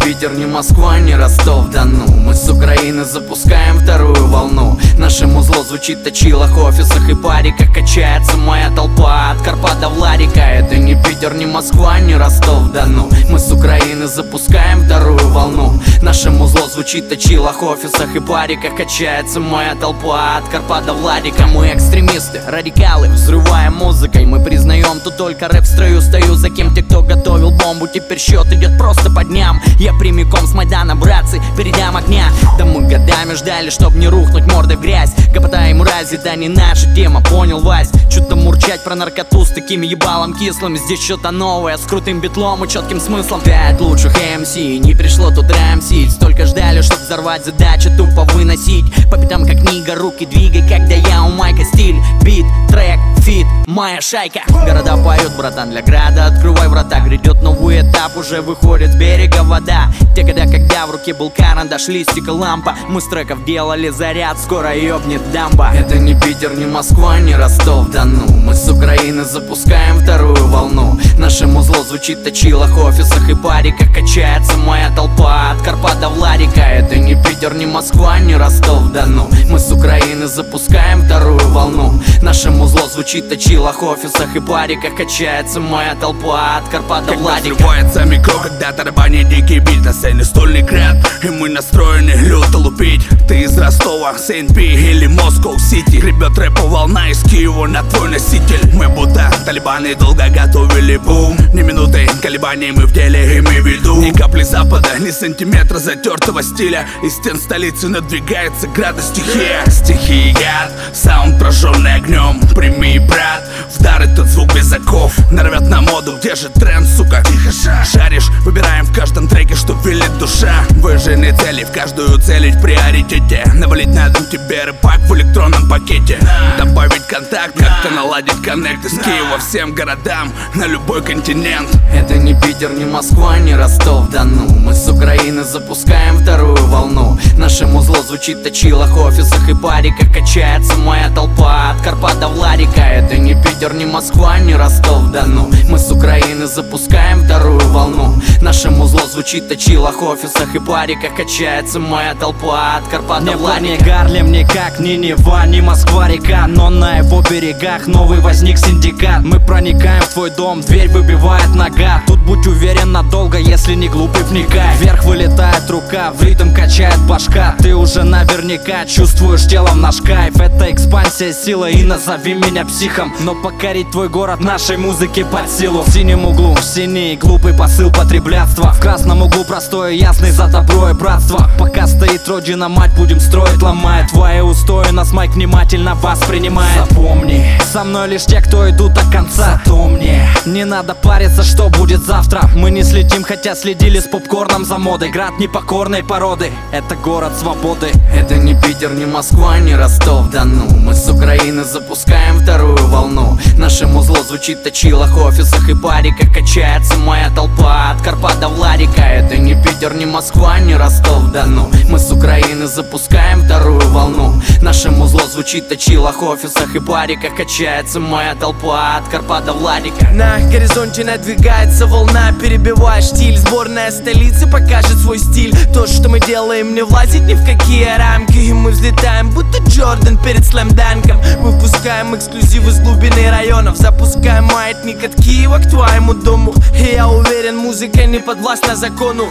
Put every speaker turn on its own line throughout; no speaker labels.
Питер, не Москва, не Ростов-Дону. Мы с Украины запускаем вторую волну. Наше музло звучит в точилах, офисах и париках. Качается моя толпа от Карпат до Владика. Это не Питер, не Москва, не Ростов-Дону. Мы с Украины запускаем вторую волну. Наше музло звучит в точилах, офисах и париках. Качается моя толпа от Карпат до Владика. Мы экстремисты, радикалы, взрываем музыкой. Мы признаем, тут только рэп в строю. Стою за кем-то, кто готовил бомбу. Теперь счет идет просто по дням. Я прямиком с Майдана, братцы, передам огня. Да мы годами ждали, чтоб не рухнуть мордой в грязь. Гопота и мрази, да не наша тема, понял, Вась? Чё-то мурчать про наркоту с таким ебалом кислым. Здесь что-то новое, с крутым битлом и четким смыслом. 5 лучших МС, не пришло тут рамсить. Столько ждали, чтоб взорвать, задача тупо выносить. По пятам как книга, руки двигай, когда я у майка. Стиль, бит, трек, фит, моя шайка. Города поют, братан, для града открывай врата. Грядет новый этап, уже выходит с берега вода. Те года, когда в руке был карандаш, листик и лампа. Мы с треков делали заряд, скоро ёбнет дамба. Это не Питер, не Москва, не Ростов-Дону. Мы с Украины запускаем вторую волну. Наше музло звучит в точилах, офисах и париках. Качается моя толпа от Карпат до Владика. Это не Питер, не Москва, не Ростов-Дону. Мы с Украины запускаем вторую волну. Наше музло звучит в точилах, офисах и париках. Качается моя толпа от Карпат до Владика.
Взрывается микро, когда тарабанит дикий бит. На сцене стольный град, и мы настроены люто лупить. Ты из Ростова, Сейнт-Пи или Москва-Сити. Гребет рэпа волна из Киева на твой носитель. Мы будто талибаны долго готовили бум. Ни минуты колебаний мы в деле имеем в виду. Ни капли запада, ни сантиметра затертого стиля. Из стен столицы надвигается град и стихия. Стихия, саунд прожженный огнем. Прими, брат, вдар этот звук без оков. Нарвет на моду, где же тренд, сука? Тихо шаришь, выбираем в каждом треке, что велит душа. Выжженные цели, в каждую целить в приоритете. Навалить на дом тебе рэпак в электронном пакете. Добавить контакт, как-то наладить коннект. Из Киева всем городам, на любой континент.
Это не Питер, не Москва, не Ростов-Дону. Мы с Украины запускаем вторую волну. Наше музло звучит в точилах, офисах и париках. Качается моя толпа от Карпат до Владика. Это не Питер, не Москва, не Ростов-Дону. Мы с Украины запускаем вторую волну. Наше музло звучит в точилах, офисах и париках. Качается моя толпа от Карпат до Владика.
Не Гарлем, никак, ни Нева, ни Москва-река. Но на его берегах новый возник синдикат. Мы проникаем в твой дом, дверь выбивает нога. Тут будь уверен надолго, если не глупый вникай. Вверх вылетает рука, в ритм качает башка. Ты уже наверняка чувствуешь телом наш кайф. Это экспансия силы, и назови меня психом. Но покорить твой город нашей музыке под силу. В синем углу синий глупый посыл потреблятства. В красном углу простой и ясный за добро и братство. Пока стоит родина мать, будем строить, ломая твои устои. Нас майк внимательно воспринимает. Запомни, со мной лишь те, кто идут до конца. То мне не надо париться, что будет завтра. Мы не следим, хотя следили с попкорном за модой. Град непокорной породы, это город свободы.
Это не Питер, не Москва, не Ростов-Дону. Мы с Украины запускаем вторую волну. Наше музло звучит в точилах, офисах и париках. Качается моя толпа от Карпат до Владика. Это не Питер, не Москва, не Ростов-Дону. Мы с Украины запускаем вторую волну. Наше музло звучит в точилах, офисах и париках. Качается моя толпа от Карпат до Владика.
На горизонте надвигается волна, перебивая штиль. Сборная столицы покажет свой стиль. То, что мы делаем, не влазит ни в какие рамки. И мы взлетаем, будто Джордан перед слэм-данком. Выпускаем эксклюзивы с глубины районов. Запускаем маятник от Киева к твоему дому. И я уверен, музыка не подвластна закону.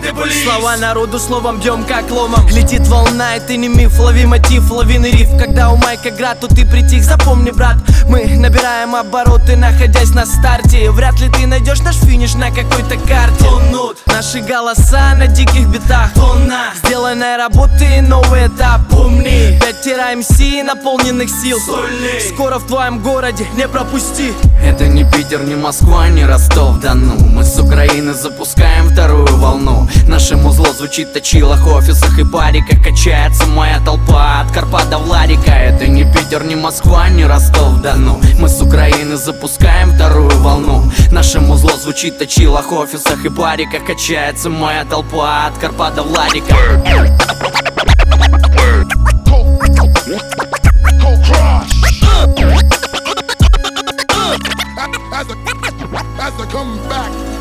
Слова народу словом бьем как ломом. Летит волна, это не миф, лови мотив, лавины риф. Когда у майка град, то ты притих. Запомни, брат, мы набираем обороты, находясь на старте. Вряд ли ты найдешь наш финиш на какой-то карте. Тонут наши голоса на диких битах. Тонна сделанной работы, новый этап. Помни, 5 МС наполненных сил. Скоро в твоем городе, не пропусти.
Это не Питер, не Москва, не Ростов-Дону. Мы с Украины запускаем вторую волну. Наше музло звучит в точилах, офисах и париках. Качается моя толпа от Карпат до Владика. Это не Питер, не Москва, не Ростов-Дону. Мы с Украины запускаем вторую волну. Наше музло звучит в точилах, офисах и париках. Качается моя толпа от Карпат до Владика.
As I come back